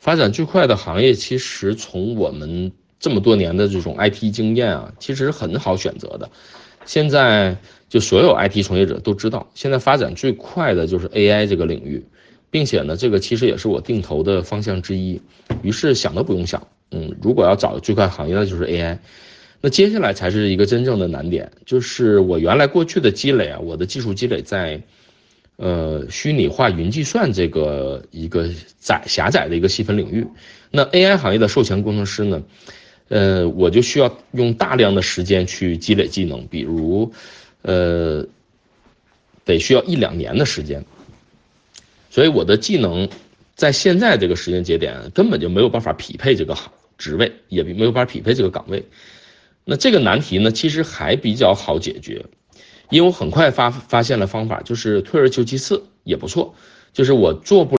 发展最快的行业，其实从我们这么多年的这种 IT 经验啊，其实很好选择的。现在就所有 IT 从业者都知道，现在发展最快的就是 AI 这个领域，并且呢，这个其实也是我定投的方向之一。于是想都不用想，如果要找最快行业，那就是 AI。那接下来才是一个真正的难点，就是我原来过去的积累啊，我的技术积累在虚拟化云计算这个一个狭窄的一个细分领域。那 AI 行业的售前工程师呢，我就需要用大量的时间去积累技能，比如得需要1-2年的时间。所以我的技能在现在这个时间节点根本就没有办法匹配这个职位，也没有办法匹配这个岗位。那这个难题呢，其实还比较好解决，因为我很快发现了方法，就是退而求其次也不错，就是我做不